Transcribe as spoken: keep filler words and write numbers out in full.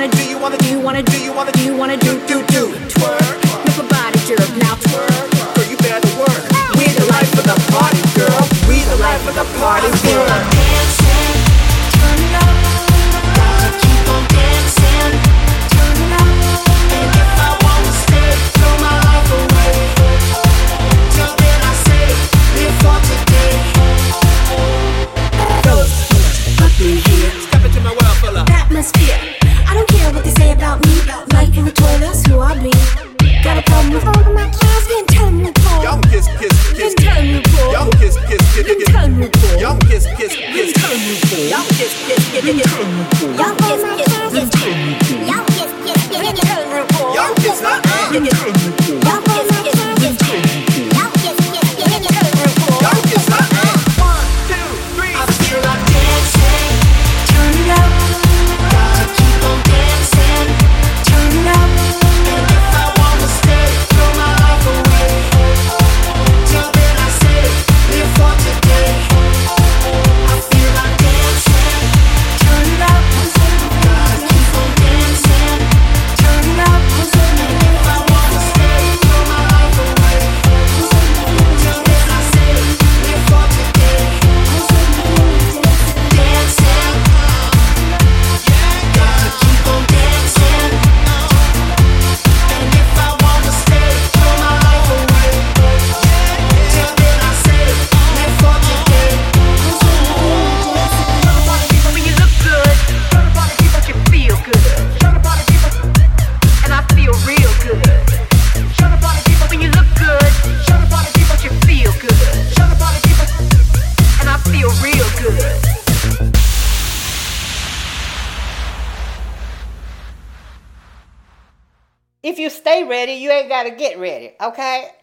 wanna do? You wanna do? You wanna do? You wanna do? You wanna do? Do do twerk. Make a body jerk. Now twerk. Girl, you better work. We the life of the party, girl. We the life of the party, girl. Dancing, turn it up. Gotta keep on dancing, turn it up. And if I wanna stay, throw my life away. Till then I say, live for today. Fellas, up in here. Step into my world, fella. Atmosphere. I don't care what they say about me. Life in the toilet, that's who I be. Got a problem with all of my class, then tell me Paul. Y'all kiss, kiss, kiss, Then tell me Paul. y'all kiss, kiss, kiss, Then kiss, tell me Paul. y'all kiss, kiss, Then kiss, tell me Paul. Y'all kiss, kiss, kiss, kiss, kiss. Y'all kiss, kiss, kiss, kiss. Y'all kiss, kiss, kiss, kiss, kiss. y'all kiss, huh? Y'all kiss, kiss, kiss, kiss, kiss. Y'all kiss, kiss, kiss, kiss, kiss. Y'all kiss, huh? One, Two, three. I feel like dancing, turn it up. Gotta keep on dancing, turn it up. And if I wanna stay, throw my life away. Till then I say, live for today. I feel like dancing, turn it up. Gotta keep on dancing, turn it up. And if I wanna stay, throw my life away. Till then I say, live for today. Dancing, gotta keep on dancing. And if I wanna stay, throw my life away. Till then I say, live for today. When you look good, you feel good. And I feel real good. When you look good, you feel good. And I feel real good. If you stay ready, you ain't got to get ready, okay?